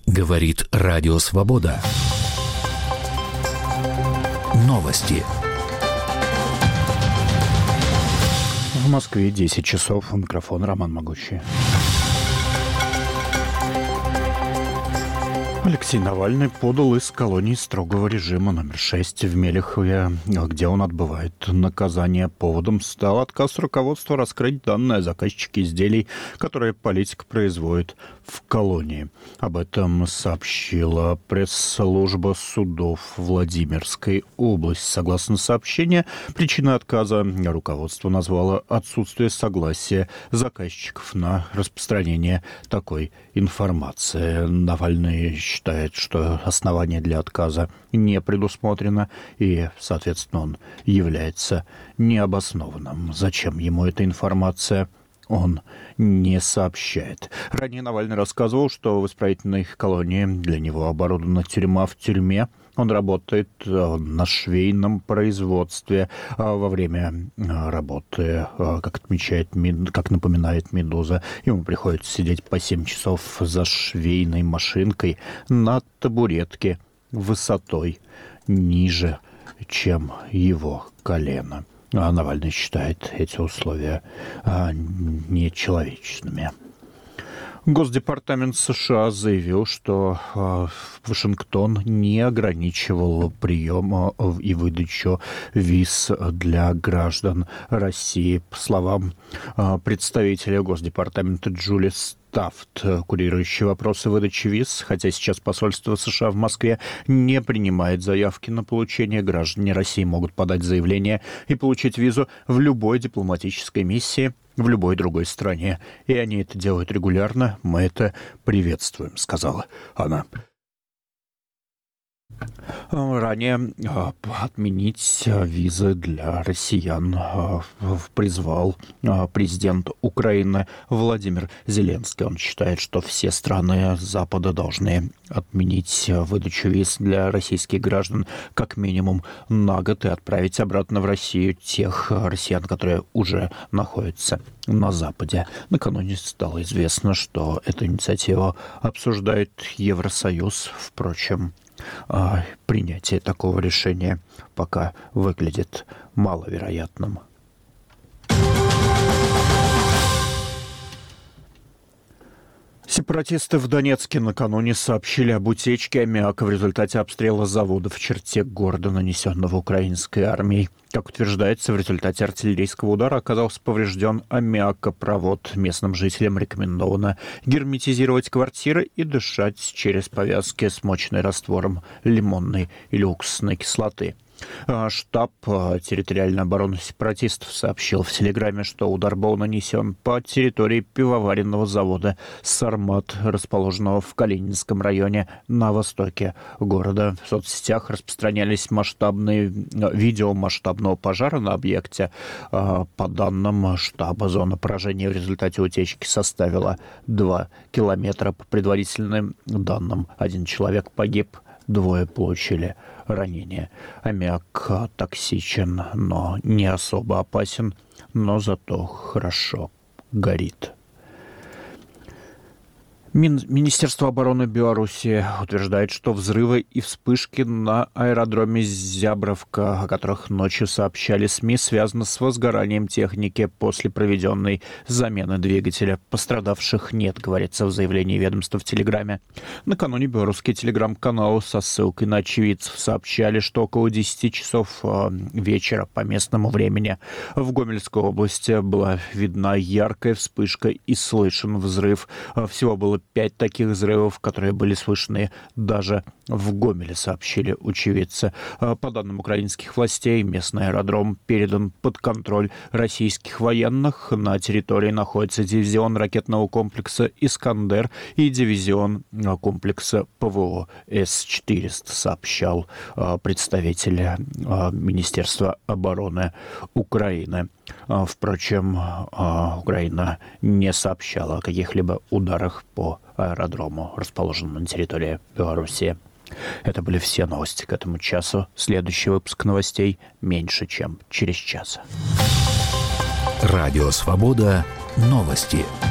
Говорит Радио Свобода. Новости. В Москве 10 часов. У микрофона Роман Могущий. Алексей Навальный подал из колонии строгого режима номер 6 в Мелехове, где он отбывает наказание. Поводом стал отказ руководства раскрыть данные о заказчике изделий, которые политик производит в колонии. Об этом сообщила пресс-служба судов Владимирской области. Согласно сообщению, причиной отказа руководство назвало отсутствие согласия заказчиков на распространение такой информации. Навальный считает, что основание для отказа не предусмотрено, и, соответственно, он является необоснованным. Зачем ему эта информация, он не сообщает. Ранее Навальный рассказывал, что в исправительной колонии для него оборудована тюрьма в тюрьме. Он работает на швейном производстве. Во время работы, как напоминает «Медуза», ему приходится сидеть по 7 часов за швейной машинкой на табуретке высотой ниже, чем его колено. Навальный считает эти условия нечеловечными. Госдепартамент США заявил, что Вашингтон не ограничивал прием и выдачу виз для граждан России. По словам представителя Госдепартамента Джули Тафт, курирующий вопросы выдачи виз, хотя сейчас посольство США в Москве не принимает заявки на получение, граждане России могут подать заявление и получить визу в любой дипломатической миссии в любой другой стране. И они это делают регулярно. Мы это приветствуем, сказала она. Ранее отменить визы для россиян призвал президент Украины Владимир Зеленский. Он считает, что все страны Запада должны отменить выдачу виз для российских граждан как минимум на год и отправить обратно в Россию тех россиян, которые уже находятся на Западе. Накануне стало известно, что эту инициативу обсуждает Евросоюз. Впрочем, принятие такого решения пока выглядит маловероятным. Сепаратисты в Донецке накануне сообщили об утечке аммиака в результате обстрела завода в черте города, нанесенного украинской армией. Как утверждается, в результате артиллерийского удара оказался поврежден аммиакопровод. Местным жителям рекомендовано герметизировать квартиры и дышать через повязки, смоченные раствором лимонной или уксусной кислоты. Штаб территориальной обороны сепаратистов сообщил в Телеграме, что удар был нанесен по территории пивоваренного завода «Сармат», расположенного в Калининском районе на востоке города. В соцсетях распространялись масштабные видео масштабного пожара на объекте. По данным штаба, зона поражения в результате утечки составила 2 километра. По предварительным данным, 1 человек погиб, 2 получили ранения. Аммиак токсичен, но не особо опасен, но зато хорошо горит. Министерство обороны Беларуси утверждает, что взрывы и вспышки на аэродроме Зябровка, о которых ночью сообщали СМИ, связаны с возгоранием техники после проведенной замены двигателя. Пострадавших нет, говорится в заявлении ведомства в Телеграме. Накануне белорусские телеграм-каналы со ссылкой на очевидцев сообщали, что около 10 часов вечера по местному времени в Гомельской области была видна яркая вспышка и слышен взрыв. Всего было 5 таких взрывов, которые были слышны даже в Гомеле, сообщили очевидцы. По данным украинских властей, местный аэродром передан под контроль российских военных. На территории находится дивизион ракетного комплекса «Искандер» и дивизион комплекса ПВО С-400, сообщал представитель Министерства обороны Украины. Впрочем, Украина не сообщала о каких-либо ударах по аэродрому, расположенному на территории Беларуси. Это были все новости к этому часу. Следующий выпуск новостей меньше, чем через час. Радио «Свобода». Новости.